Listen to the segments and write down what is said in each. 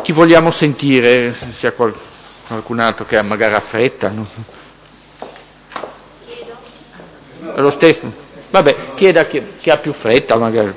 Chi vogliamo sentire? Se sia qualcun altro che magari ha fretta. No? Lo stesso. Vabbè, chieda chi ha più fretta magari.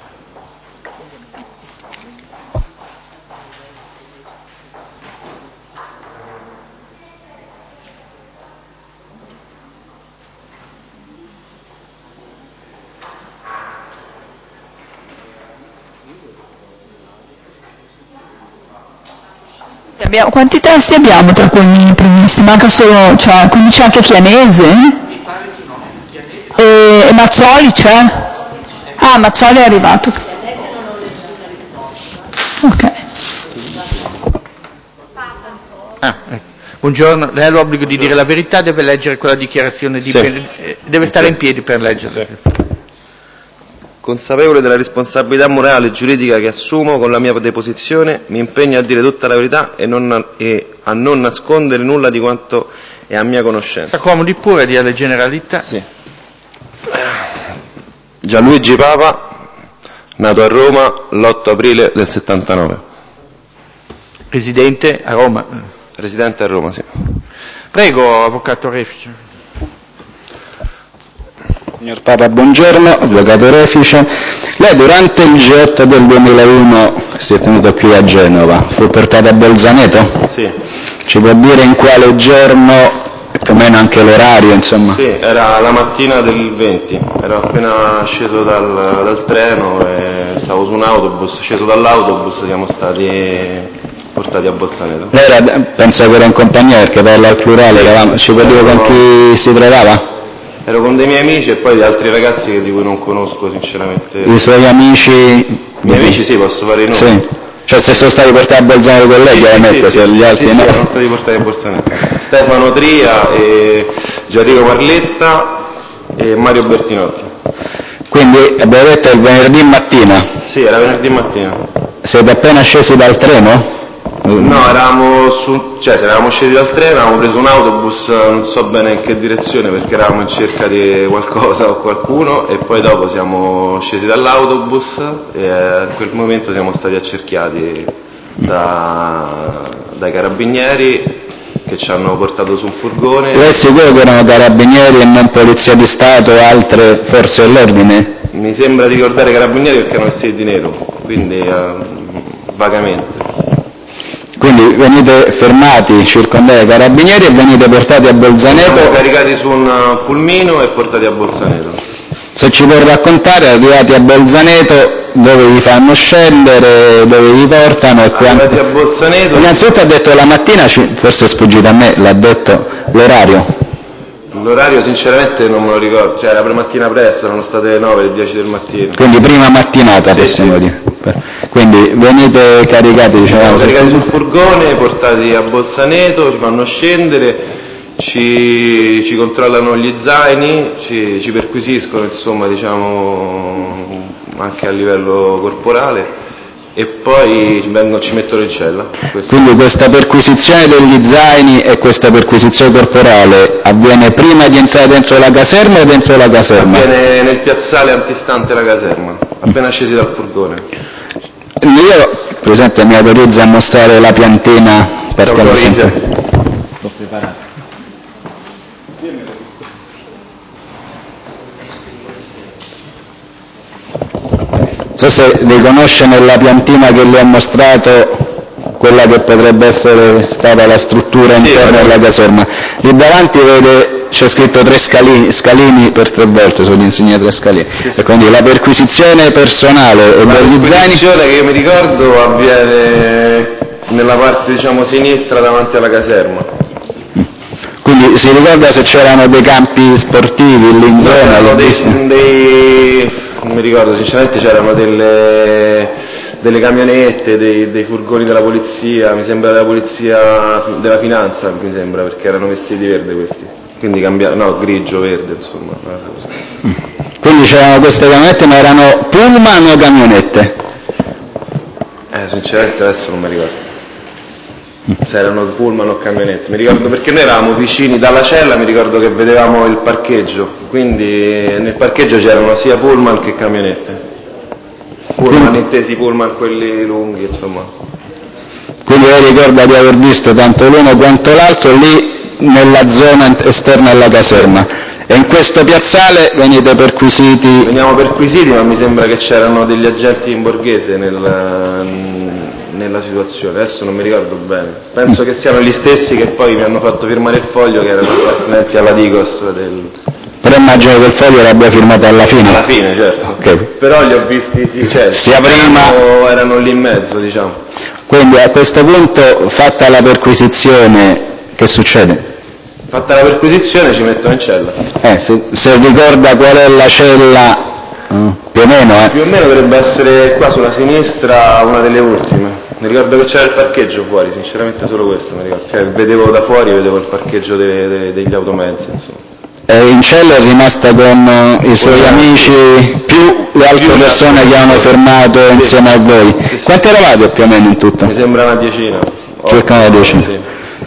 Quanti testi abbiamo tra quelli previsti? Manca solo, quindi c'è anche Chianese? Mi pare di no. Chianese. E Mazzoli c'è? Ah, Mazzoli è arrivato. Chianese non ho nessuna risposta. Ok. Ecco. Buongiorno, lei ha l'obbligo di dire la verità, deve leggere quella dichiarazione di deve stare in piedi per leggerla. Sì. Consapevole della responsabilità morale e giuridica che assumo con la mia deposizione, mi impegno a dire tutta la verità e a non nascondere nulla di quanto è a mia conoscenza. S'accomodi pure, dia le generalità. Sì. Gianluigi Papa, nato a Roma l'8 aprile del 79. Residente a Roma. Residente a Roma, sì. Prego, avvocato Refice. Signor Papa, buongiorno, avvocato Refice. Lei durante il G8 del 2001 si è tenuto qui a Genova, fu portato a Bolzaneto? Sì. Ci può dire in quale giorno e più o meno anche l'orario, insomma? Sì, era la mattina del 20, ero appena sceso dal treno e stavo su un autobus, sceso dall'autobus, siamo stati portati a Bolzaneto. Lei penso che era in compagnia perché parla al plurale, ci può dire con chi si trovava? Ero con dei miei amici e poi di altri ragazzi di cui non conosco sinceramente. I suoi amici? I miei amici sì, posso fare i nomi. Sì. Cioè se sono stati portati a Bolzaneto con lei, chiaramente, se gli altri no. Sì, sono stati portati a Bolzaneto. Stefano Tria, Gianrico Marletta e Mario Bertinotti. Quindi abbiamo detto il venerdì mattina? Sì, era venerdì mattina. Siete appena scesi dal treno? No, eravamo scesi dal treno, avevamo preso un autobus, non so bene in che direzione perché eravamo in cerca di qualcosa o qualcuno e poi dopo siamo scesi dall'autobus e a quel momento siamo stati accerchiati dai carabinieri che ci hanno portato su un furgone. Lei è sicuro che erano carabinieri e non polizia di Stato o altre forze dell'ordine? Mi sembra di ricordare carabinieri perché erano vestiti di nero, quindi vagamente. Quindi venite fermati, circondati dai carabinieri e venite portati a Bolzaneto? Siamo caricati su un pulmino e portati a Bolzaneto. Se ci può raccontare, arrivati a Bolzaneto, dove vi fanno scendere, dove vi portano e arrivati a Bolzaneto. Innanzitutto ha detto la mattina, forse è sfuggito a me, l'ha detto l'orario. L'orario sinceramente non me lo ricordo, cioè era mattina presto, erano state le 9, le 10 del mattino. Quindi prima mattinata possiamo dire. Quindi venite caricati, diciamo. Siamo caricati sul furgone, portati a Bolzaneto, ci fanno scendere, ci controllano gli zaini, ci perquisiscono, insomma, diciamo anche a livello corporale e poi ci mettono in cella. Quindi questa perquisizione degli zaini e questa perquisizione corporale avviene prima di entrare dentro la caserma o dentro la caserma? Avviene nel piazzale antistante la caserma, appena scesi dal furgone. Io, per esempio, mi autorizza a mostrare la piantina perché lo sento. L'ho preparata. So se riconosce nella piantina che le ho mostrato quella che potrebbe essere stata la struttura interna della caserma. Lì davanti vede c'è scritto 3 scalini per 3 volte, sono insegnati 3 scalini. E quindi la perquisizione personale e degli zaini. La perquisizione che io mi ricordo avviene nella parte diciamo sinistra davanti alla caserma. Quindi si ricorda se c'erano dei campi sportivi lì in zona? Non mi ricordo, sinceramente c'erano delle camionette, dei furgoni della polizia, mi sembra della polizia della finanza, mi sembra, perché erano vestiti di verde questi, quindi grigio, verde, insomma. Quindi c'erano queste camionette, ma erano pullman o camionette? Sinceramente adesso non mi ricordo. Se erano pullman o camionette, mi ricordo perché noi eravamo vicini dalla cella, mi ricordo che vedevamo il parcheggio, quindi nel parcheggio c'erano sia pullman che camionette. Pullman intesi pullman quelli lunghi, insomma. Quindi lei ricorda di aver visto tanto l'uno quanto l'altro lì nella zona esterna alla caserma. E in questo piazzale venite perquisiti? Veniamo perquisiti, ma mi sembra che c'erano degli agenti in borghese nella situazione, adesso non mi ricordo bene. Penso che siano gli stessi che poi mi hanno fatto firmare il foglio, che erano appartenenti alla Digos Però immagino che il foglio l'abbia firmato alla fine. Alla fine, certo. Okay. Però li ho visti, sia prima... erano lì in mezzo, diciamo. Quindi a questo punto, fatta la perquisizione, che succede? Fatta la perquisizione ci mettono in cella. Se ricorda qual è la cella, più o meno? Più o meno dovrebbe essere qua sulla sinistra, una delle ultime. Mi ricordo che c'era il parcheggio fuori, sinceramente solo questo mi ricordo. Vedevo da fuori, vedevo il parcheggio degli automezzi, insomma. In cella è rimasta con i suoi amici più le altre persone che hanno fermato insieme a voi. Quanti eravate più o meno in tutto? Mi sembra una decina. Circa una decina. Sì.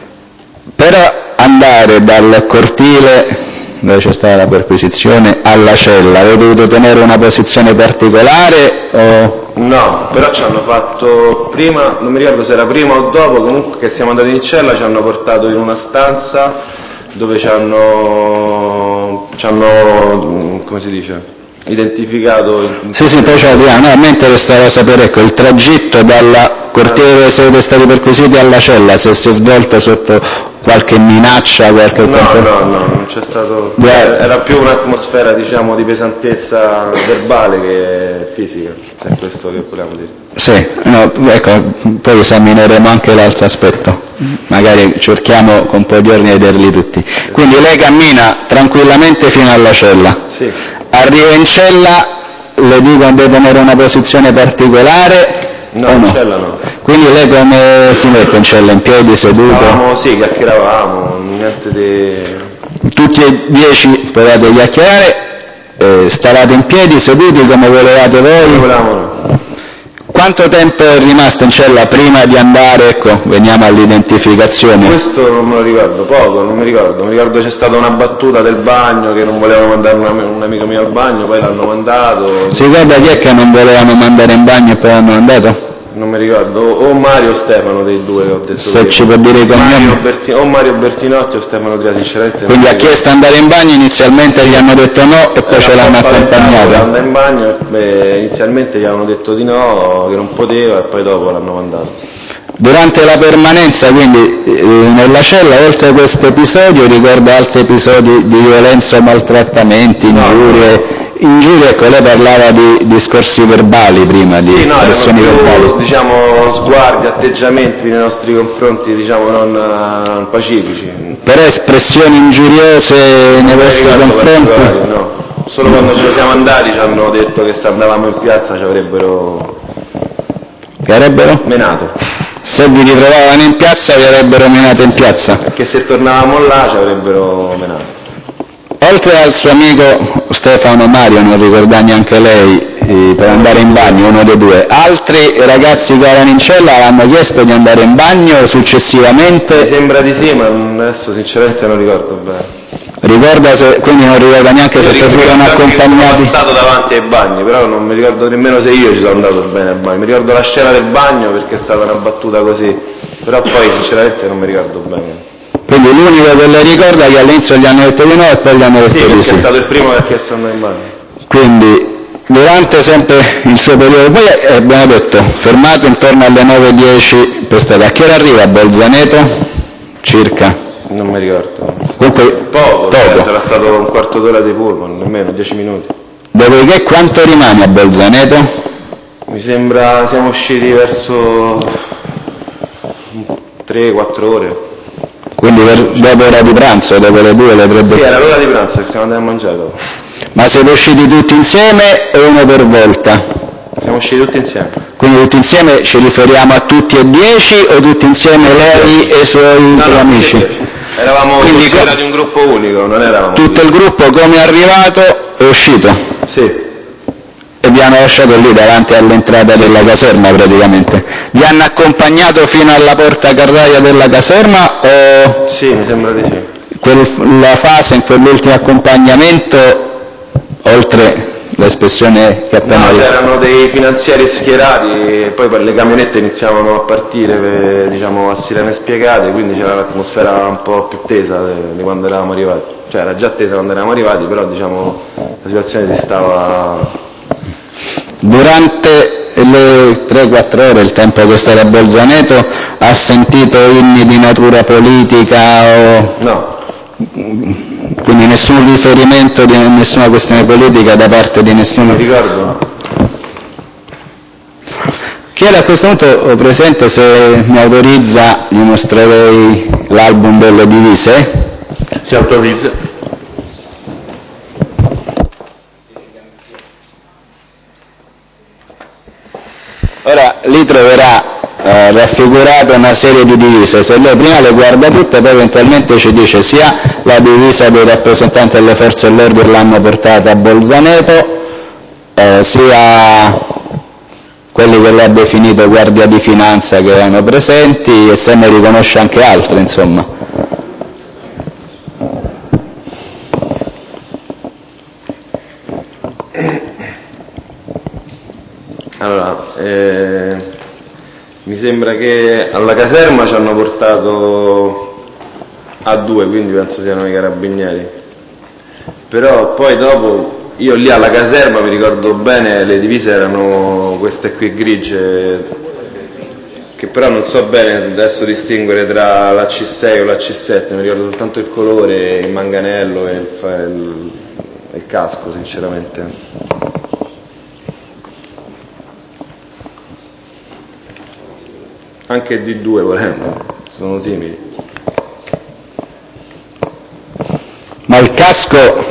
Per andare dal cortile dove c'è stata la perquisizione alla cella, avete dovuto tenere una posizione particolare o... No, però ci hanno fatto prima, non mi ricordo se era prima o dopo, comunque che siamo andati in cella, ci hanno portato in una stanza dove ci hanno come si dice, identificato. Sì, poi c'è no, a me interessava sapere, ecco, il tragitto dal cortile dove siete stati perquisiti alla cella, se si è svolto sotto qualche minaccia, qualche... No, non c'è stato, era più un'atmosfera, diciamo, di pesantezza verbale che fisica, se è questo che vogliamo dire. Sì, no, ecco, poi esamineremo anche l'altro aspetto, magari cerchiamo con un po' di ordine di vederli tutti. Quindi lei cammina tranquillamente fino alla cella. Sì. Arriva in cella, le dicono di tenere una posizione particolare? No, o in no? cella no. Quindi lei come si mette in cella? In piedi, seduto? Sì, chiacchieravamo, niente di... Tutti e 10 potete chiacchierare, stavate in piedi, seduti come volevate voi? Come volevamo noi. Quanto tempo è rimasto in cella prima di andare, ecco, veniamo all'identificazione? Questo non me lo ricordo, poco, non mi ricordo. Mi ricordo c'è stata una battuta del bagno, che non volevano mandare un amico mio al bagno, poi l'hanno mandato. Si ricorda chi è che non volevano mandare in bagno e poi l'hanno mandato? Non mi ricordo, o Mario o Stefano dei due che ho detto. Se ci può dire i cognomi? O Mario Bertinotti o Stefano Tria, sinceramente. Quindi ha chiesto di andare in bagno, inizialmente gli hanno detto no e poi ce l'hanno accompagnato. Andare in bagno, inizialmente gli avevano detto di no, che non poteva, e poi dopo l'hanno mandato. Durante la permanenza, quindi, nella cella, oltre a questo episodio, ricorda altri episodi di violenza o maltrattamenti, ingiurie? Ingiurie, ecco, lei parlava di discorsi verbali prima, di pressioni verbali. Diciamo, sguardi, atteggiamenti nei nostri confronti, diciamo, non pacifici. Però espressioni ingiuriose nei vostri confronti? No, solo quando ce ne siamo andati ci hanno detto che se andavamo in piazza ci avrebbero... Che avrebbero? Menato. Se vi ritrovavano in piazza vi avrebbero menato in piazza? Perché se tornavamo là ci avrebbero menato. Oltre al suo amico Stefano Mario, non ricorda neanche lei, per andare in bagno, uno dei due, altri ragazzi che erano in cella hanno chiesto di andare in bagno successivamente? Mi sembra di sì, ma adesso sinceramente non ricordo bene. Ricorda se, quindi non ricorda neanche se furono accompagnati? Sono passato davanti ai bagni, però non mi ricordo nemmeno se io ci sono andato bene al bagno. Mi ricordo la scena del bagno perché è stata una battuta così, però poi sinceramente non mi ricordo bene. Quindi l'unico che le ricorda è che all'inizio gli hanno detto di no e poi gli hanno detto di sì. Sì, è stato il primo che ha chiesto andare in bagno. Quindi durante sempre il suo periodo, poi abbiamo detto, fermato intorno alle 9:10 per strada. A che ora arriva a Bolzaneto? Circa? Non mi ricordo. Comunque, poco. Sarà stato un quarto d'ora di pullman, nemmeno 10 minuti. Dopodiché quanto rimane a Bolzaneto? Mi sembra siamo usciti verso 3-4 ore. Quindi dopo ora di pranzo, dopo le 2, le 3? Sì, era l'ora di pranzo che siamo andati a mangiare dopo. Ma siete usciti tutti insieme o uno per volta? Siamo usciti tutti insieme. Quindi tutti insieme ci riferiamo a tutti e 10 o tutti insieme lei e i suoi tre amici? Eravamo quindi di un gruppo unico, non eravamo. Tutto il gruppo come è arrivato è uscito? Sì. E vi hanno lasciato lì davanti all'entrata della caserma praticamente. Vi hanno accompagnato fino alla porta carraia della caserma o... Sì, mi sembra di sì. La fase in quell'ultimo accompagnamento, oltre l'espressione che appena... No, c'erano dei finanziari schierati e poi le camionette iniziavano a partire, diciamo, a sirene spiegate, quindi c'era l'atmosfera un po' più tesa di quando eravamo arrivati. Cioè era già tesa quando eravamo arrivati, però diciamo la situazione si stava... Durante le 3-4 ore, il tempo che stava a Bolzaneto, ha sentito inni di natura politica o... No. Quindi nessun riferimento di nessuna questione politica da parte di nessuno? Mi ricordo. Chiedo a questo punto, Presidente, se mi autorizza, gli mostrerei l'album delle divise. Si autorizza. Ora lì troverà raffigurata una serie di divise, se lei prima le guarda tutte poi eventualmente ci dice sia la divisa dei rappresentanti delle forze dell'ordine l'hanno portata a Bolzaneto, sia quelli che lei ha definito guardia di finanza che erano presenti e se ne riconosce anche altri, insomma. Allora, mi sembra che alla caserma ci hanno portato a 2, quindi penso siano i carabinieri. Però poi dopo, io lì alla caserma mi ricordo bene, le divise erano queste qui grigie, che però non so bene adesso distinguere tra la C6 o la C7, mi ricordo soltanto il colore, il manganello e il casco, sinceramente. Anche D2 volendo, sono simili. Ma il casco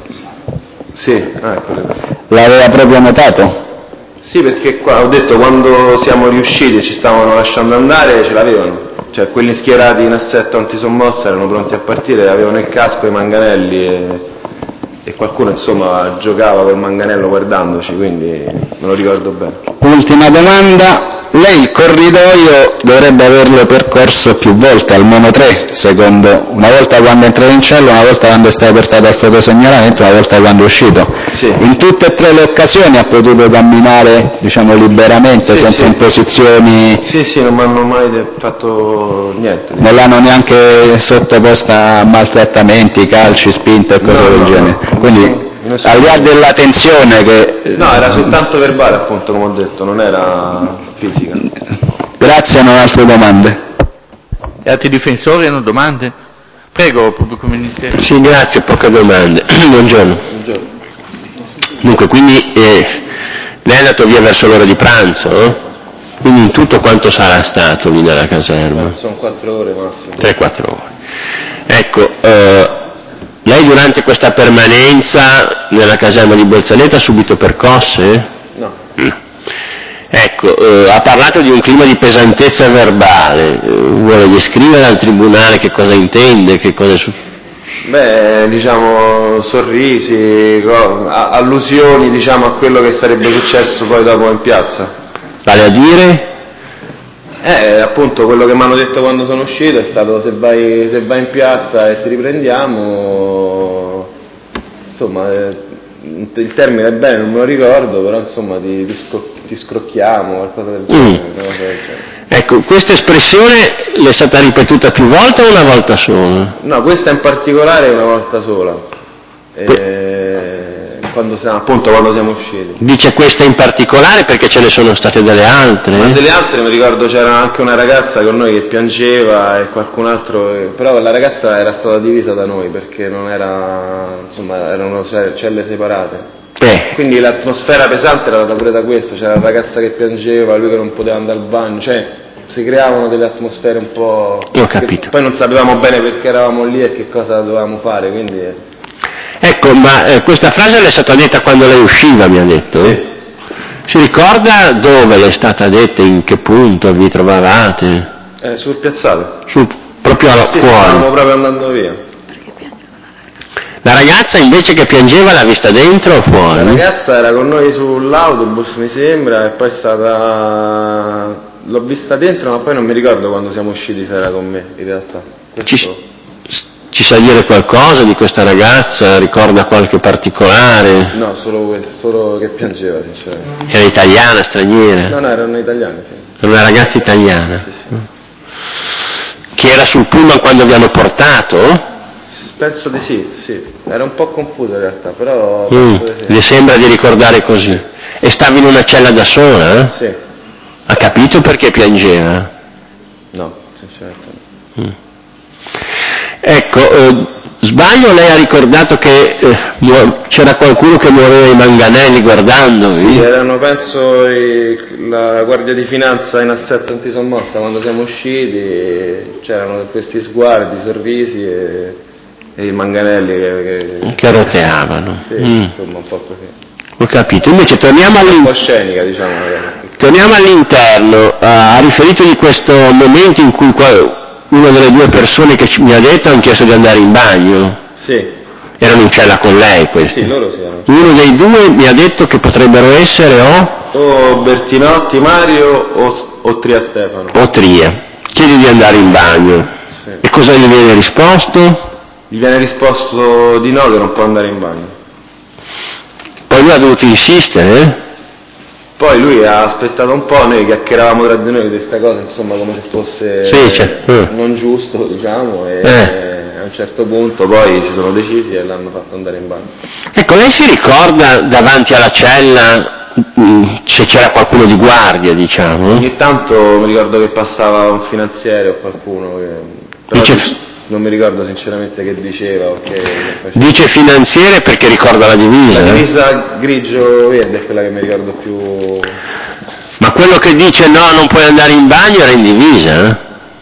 Sì, eccolo. l'aveva proprio notato? Sì, perché qua ho detto quando siamo riusciti e ci stavano lasciando andare ce l'avevano, cioè quelli schierati in assetto antisommossa erano pronti a partire, avevano il casco e i manganelli e qualcuno insomma giocava col manganello guardandoci, quindi me lo ricordo bene. Ultima domanda. Lei il corridoio dovrebbe averlo percorso più volte, almeno 3, secondo, una volta quando è entrato in cella, una volta quando è stato portato al fotosegnalamento, una volta quando è uscito. Sì. In tutte e 3 le occasioni ha potuto camminare, diciamo, liberamente, Sì, senza sì. imposizioni? Sì, non mi hanno mai fatto niente. Non l'hanno neanche sottoposta a maltrattamenti, calci, spinte e cose del genere? Quindi, al di là della tensione che... No, era soltanto verbale appunto, come ho detto, non era fisica. Grazie, non ho altre domande. Gli altri difensori hanno domande? Prego, pubblico ministero. Sì, grazie, poche domande. Buongiorno. Dunque, quindi lei è andato via verso l'ora di pranzo, no? Quindi in tutto quanto sarà stato lì nella caserma? Sono 4 ore massimo. 3-4 ore. Ecco, lei durante questa permanenza nella caserma di Bolzaneto ha subito percosse? No. Ecco, ha parlato di un clima di pesantezza verbale, vuole descrivere al tribunale che cosa intende, che cosa Beh, diciamo sorrisi, allusioni diciamo a quello che sarebbe successo poi dopo in piazza. Vale a dire? Appunto quello che mi hanno detto quando sono uscito è stato se vai in piazza e ti riprendiamo, insomma il termine è bene, non me lo ricordo, però insomma ti scrocchiamo, qualcosa del genere. Ecco, questa espressione le è stata ripetuta più volte o una volta sola? No, questa in particolare è una volta sola, quando siamo usciti. Dice questa in particolare perché ce ne sono state delle altre? Ma delle altre mi ricordo c'era anche una ragazza con noi che piangeva e qualcun altro, però la ragazza era stata divisa da noi perché non era, insomma erano celle separate. Quindi l'atmosfera pesante era data pure da questo, c'era la ragazza che piangeva, lui che non poteva andare al bagno, cioè si creavano delle atmosfere un po'... Ho capito. Poi non sapevamo bene perché eravamo lì e che cosa dovevamo fare, quindi... Ecco, ma questa frase le è stata detta quando lei usciva, mi ha detto? Sì. Si ricorda dove le è stata detta, in che punto vi trovavate? Sul piazzale. Proprio Sì, fuori? stavamo proprio andando via. La ragazza invece che piangeva l'ha vista dentro o fuori? La ragazza era con noi sull'autobus mi sembra e poi l'ho vista dentro ma poi non mi ricordo quando siamo usciti se era con me in realtà. Ci Ci sa dire qualcosa di questa ragazza? Ricorda qualche particolare? No, solo che piangeva, sinceramente. Era italiana, straniera? No, erano italiani, sì. Era una ragazza italiana? Sì, sì. Che era sul pullman quando vi hanno portato? Penso di sì. Era un po' confuso in realtà, però... Le sembra di ricordare così. E stava in una cella da sola? Sì. Ha capito perché piangeva? No, sinceramente no. Ecco, sbaglio, lei ha ricordato che c'era qualcuno che muoveva i manganelli guardandovi? Sì, erano penso la Guardia di Finanza in assetto antisommossa. Quando siamo usciti c'erano questi sguardi, sorrisi e i manganelli che roteavano. Sì, insomma un po' così. Ho capito. Invece torniamo un po' scenica, diciamo. Torniamo all'interno. Ha riferito di questo momento in cui una delle due persone che mi ha detto hanno chiesto di andare in bagno. Sì. Erano in cella con lei questi? Sì, loro sì. Uno dei due mi ha detto che potrebbero essere o Bertinotti Mario o Tria Stefano. O Tria. Chiede di andare in bagno. Sì. E cosa gli viene risposto? Gli viene risposto di no, che non può andare in bagno. Poi lui ha dovuto insistere? Poi lui ha aspettato un po', noi chiacchieravamo tra di noi di questa cosa, insomma, come se fosse non giusto, diciamo, e a un certo punto poi si sono decisi e l'hanno fatto andare in bagno. Ecco, lei si ricorda davanti alla cella se c'era qualcuno di guardia, diciamo? Ogni tanto mi ricordo che passava un finanziere o qualcuno, però non mi ricordo sinceramente che diceva o che faceva. Dice finanziere perché ricorda la divisa? La divisa grigio-verde è quella che mi ricordo più... Ma quello che dice no, non puoi andare in bagno era in divisa?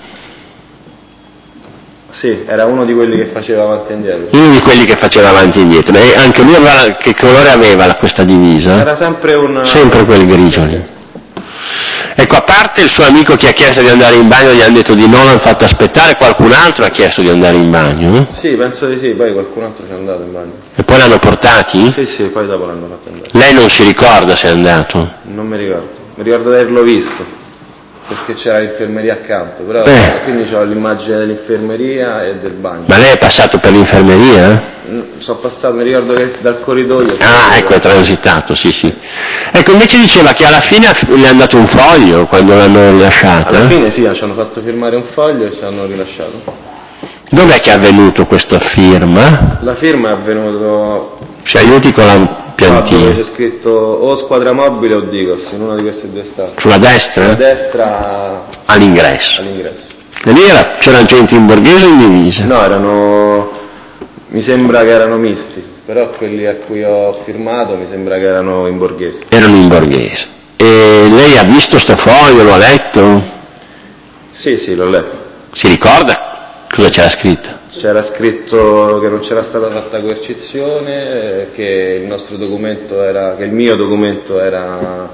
Sì, era uno di quelli che faceva avanti e indietro. Uno di quelli che faceva avanti e indietro. E anche lui che colore aveva questa divisa? Era sempre quel grigio lì. Ecco, a parte il suo amico che ha chiesto di andare in bagno, gli hanno detto di no, l'hanno fatto aspettare, qualcun altro ha chiesto di andare in bagno? Sì, penso di sì, poi qualcun altro ci è andato in bagno. E poi l'hanno portati? Sì, poi dopo l'hanno fatto andare. Lei non si ricorda se è andato? Non mi ricordo di averlo visto, perché c'era l'infermeria accanto, però quindi ho l'immagine dell'infermeria e del bagno. Ma lei è passato per l'infermeria? Sono passato, mi ricordo che dal corridoio... ecco, è transitato, sì. Ecco, invece diceva che alla fine le hanno dato un foglio quando l'hanno rilasciata. Alla fine sì, ci hanno fatto firmare un foglio e ci hanno rilasciato. Dov'è che è avvenuto questa firma? La firma è avvenuto... Ci aiuti con la piantina. C'è scritto o Squadra Mobile o Digos, in una di queste due stati. Sulla destra? Sulla destra... All'ingresso. E lì c'era gente in borghese o in divisa? No, mi sembra che erano misti, però quelli a cui ho firmato mi sembra che erano in borghese. Erano in borghese. E lei ha visto sto foglio, lo ha letto? Sì, l'ho letto. Si ricorda cosa c'era scritto? C'era scritto che non c'era stata fatta coercizione, che il nostro documento che il mio documento era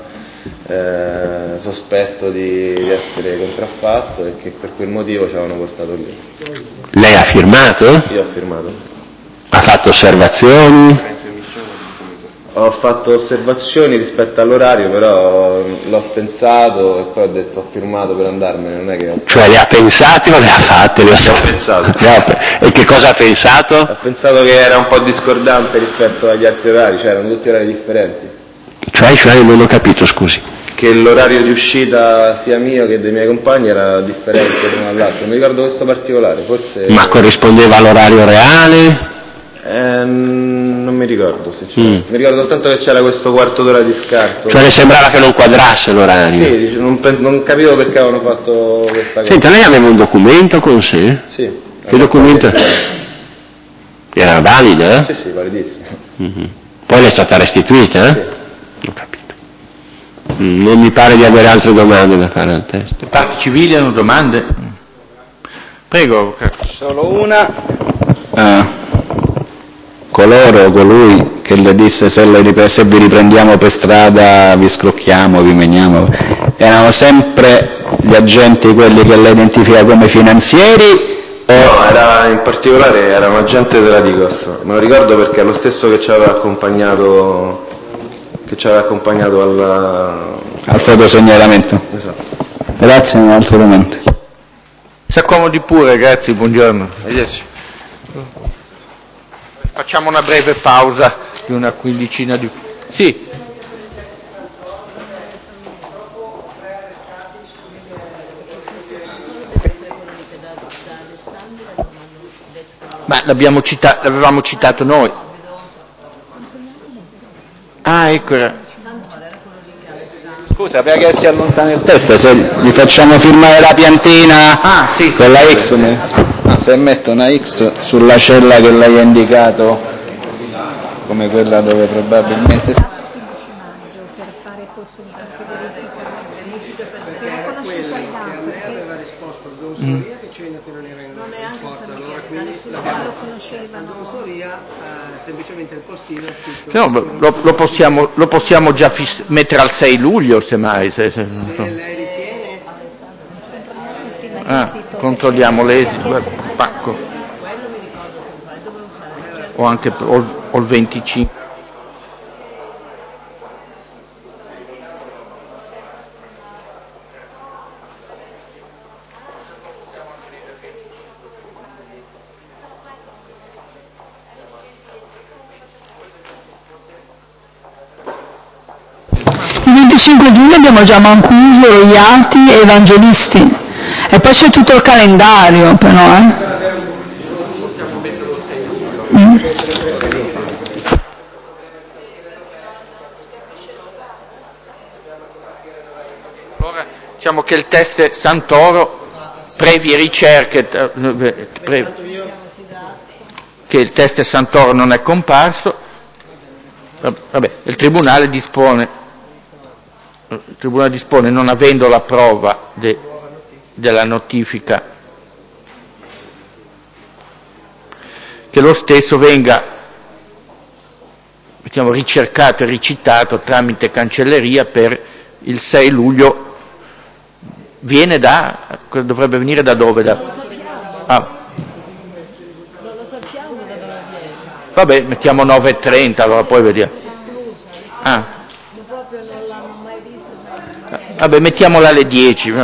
sospetto di essere contraffatto e che per quel motivo ci avevano portato lì. Lei ha firmato? Io ho firmato. Ha fatto osservazioni? Ho fatto osservazioni rispetto all'orario, però l'ho pensato e poi ho detto ho firmato per andarmene, non è che Cioè le ha pensate o le ha fatte? Le ho pensate. E che cosa ha pensato? Ho pensato che era un po' discordante rispetto agli altri orari, cioè erano tutti orari differenti. Cioè non ho capito, scusi. Che l'orario di uscita sia mio che dei miei compagni era differente l'uno dall'altro. Mi ricordo questo particolare, forse... Ma corrispondeva all'orario reale? Non mi ricordo, sinceramente. Mi ricordo soltanto che c'era questo quarto d'ora di scarto. Cioè le sembrava che non quadrasse l'orario? Sì, non capivo perché avevano fatto questa cosa. Senta, lei aveva un documento con sé? Sì. Che documento? Era valida? Sì, validissimo. Poi le è stata restituita? Sì. Ho capito. Non mi pare di avere altre domande da fare al testo. Le parti civili hanno domande? Prego. Solo una. Colui che le disse se vi riprendiamo per strada vi scrocchiamo, vi meniamo, erano sempre gli agenti quelli che lei identifica come finanzieri? No, in particolare era un agente della Digos, me lo ricordo perché è lo stesso che ci aveva accompagnato al fotosegnalamento. Esatto. Grazie, un altro momento. Si accomodi pure, ragazzi, buongiorno. Arrivederci. Facciamo una breve pausa di una quindicina di... Sì. Ma l'avevamo citato noi. Ah, ecco. Scusa, perché si allontana il testo, se gli facciamo firmare la piantina sì, con la X, se mette una X sulla cella che lei ha indicato come quella dove probabilmente... Per fare consultazione verifica se la conosciuta aveva risposto al Don Soria dicendo che non era in forza, allora quindi lo conosceva al Don Soria semplicemente il postino ha scritto lo possiamo già mettere al 6 luglio semmai se lei ritiene controlliamo l'esito pacco o anche o il 25. Il 25 giugno abbiamo già Mancuso, Roiati e Evangelisti e poi c'è tutto il calendario però Allora diciamo che il test Santoro previe ricerche che il test Santoro non è comparso, vabbè, il Tribunale dispone non avendo la prova della notifica che lo stesso venga ricercato e ricitato tramite cancelleria per il 6 luglio. Dovrebbe venire da dove? Non lo sappiamo da dove viene. Vabbè, mettiamo 9:30, allora poi vediamo. Proprio non l'hanno mai visto. Vabbè, mettiamola alle 10.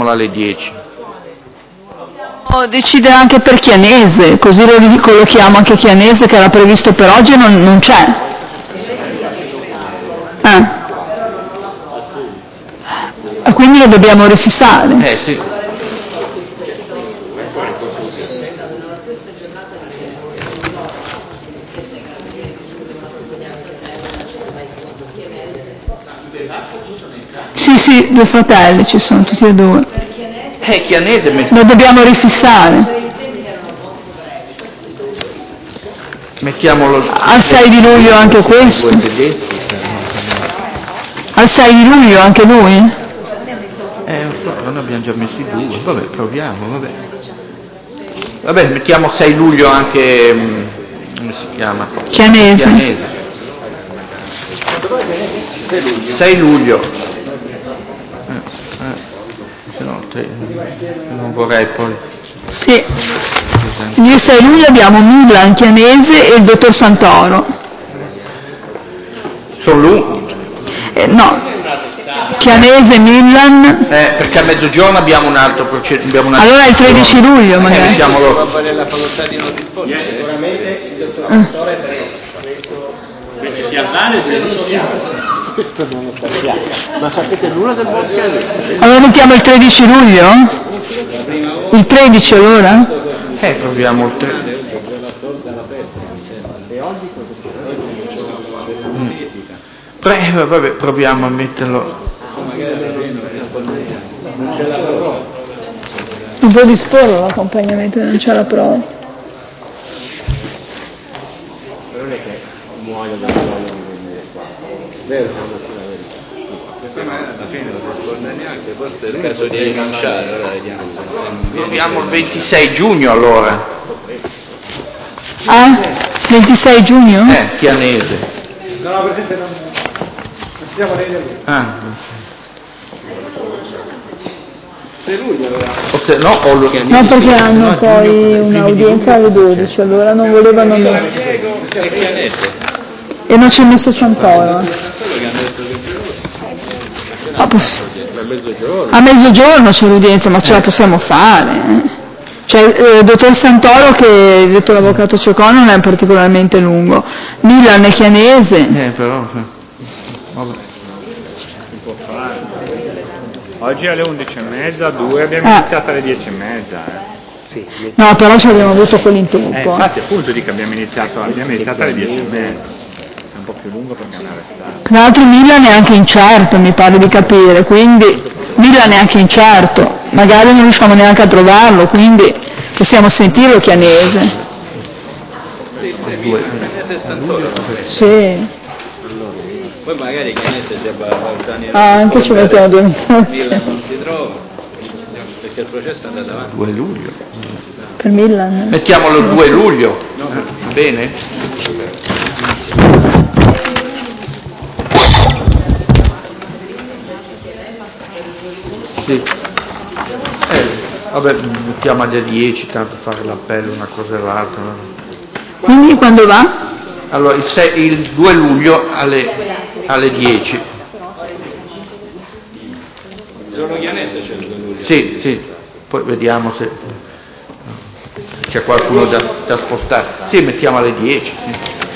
Decidere anche per Chianese, così lo ricollochiamo anche Chianese che era previsto per oggi e non c'è. Quindi lo dobbiamo rifissare. Sì. Sì, due fratelli ci sono tutti e due. Chianese lo dobbiamo rifissare. Mettiamolo al 6 di luglio anche questo. Al 6 di luglio anche lui? Non abbiamo già messo i due, vabbè, proviamo, vabbè, mettiamo 6 luglio anche, come si chiama? Chianese. 6 luglio. Se no, non vorrei poi. Sì. Il 6 luglio abbiamo Milan, Chianese e il dottor Santoro. Sono lunghi? No. Chianese, Milan. Perché a mezzogiorno abbiamo un altro procedimento. Allora il 13 luglio magari. Mettiamolo. Sicuramente il dottor Santoro è preso. Invece si avvale questo non lo sappiamo. Ma sapete nulla del buon Chianese? Allora mettiamo il 13 luglio? Il 13 allora? Proviamo il 13. Vabbè, proviamo a metterlo. Non può disporre l'accompagnamento, non c'è la prova. Non è che muoio da voglia di venire qua. Vero? Alla fine non risponde neanche, forse è il caso di rinunciare, ora vediamo se Proviamo il 26 giugno allora. 26 giugno? Chianese. No, Presidente, non stiamo lei. 6 luglio No, perché hanno poi un'udienza alle 12, allora non volevano e non c'è messo Santoro. A mezzogiorno c'è l'udienza, ma ce la possiamo fare. Cioè, dottor Santoro, che detto l'avvocato Ceccò, non è particolarmente lungo. Milan e Chianese. Però, vabbè. Oggi alle 11:30, 2, abbiamo iniziato alle 10:30. Sì, no, però ci abbiamo avuto quell'intoppo. Infatti appunto dico abbiamo iniziato alle 10:30. È un po' più lungo perché non è restato. Tra l'altro Milan è anche incerto, mi pare di capire, quindi Milan è anche incerto, magari non riusciamo neanche a trovarlo, quindi possiamo sentirlo Chianese. Sì. Poi magari Chianese si valutano anche ci mettiamo 2 minuti. Milan non si trova, perché il processo è andato avanti. 2 luglio. Per Milan? Mettiamolo il 2 luglio. Bene? Sì. Vabbè, mettiamo alle 10, tanto fare l'appello, una cosa e l'altra. Quindi quando va? Allora, il 2 luglio alle 10. Solo Chianese c'è il 2 luglio? Sì, poi vediamo se c'è qualcuno da spostare. Sì, mettiamo alle 10. Sì.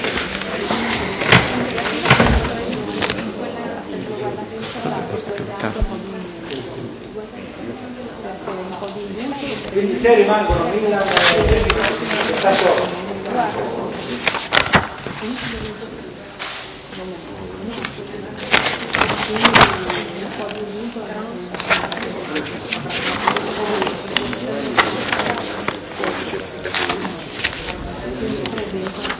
Quindi se rimangono Milan e